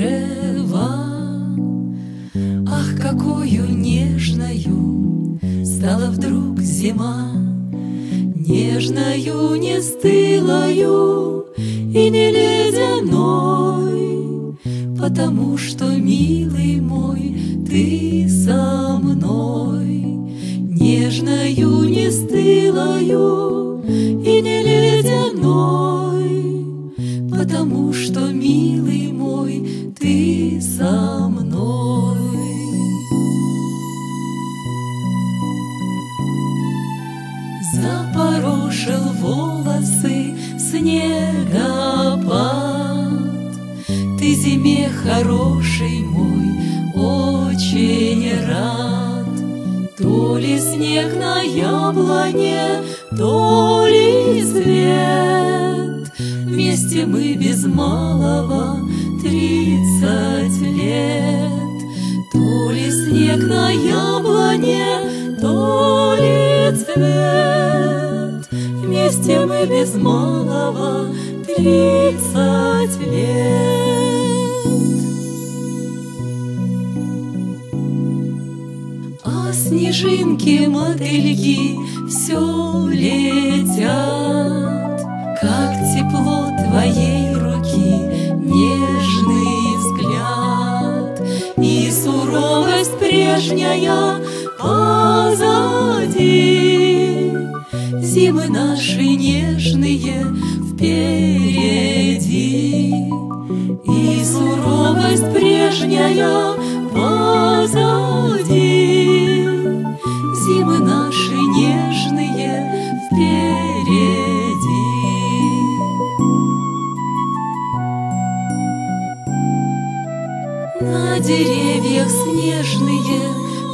кружева. Ах, какую нежною стала вдруг зима, нежною, не стылою и не ледяной, потому что, милый мой, ты со мной. Нежною, не стылою и не ледяной, потому что, милый мой, ты со мной. Запорошил волосы снегопад, ты зиме, хороший мой, очень рад. То ли снег на яблоне, то ли свет, вместе мы без малого 30 лет. То ли снег на яблоне, то ли цвет, вместе мы без малого 30 лет. А снежинки, мотыльки все летят, как тепло твоей руки, нежный взгляд. И суровость прежняя позади, зимы наши нежные впереди. И суровость прежняя позади, зимы наши нежные впереди. На деревьях снежные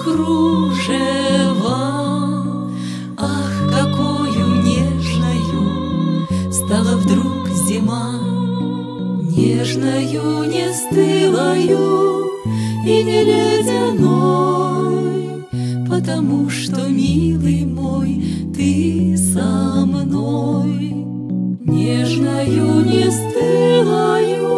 кружева, ах, какую нежною стала вдруг зима, нежною, не стылою и не ледяной, потому что, милый мой, ты со мной. Нежною, не стылою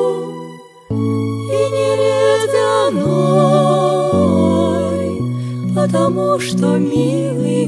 и не ледяной, потому что, милый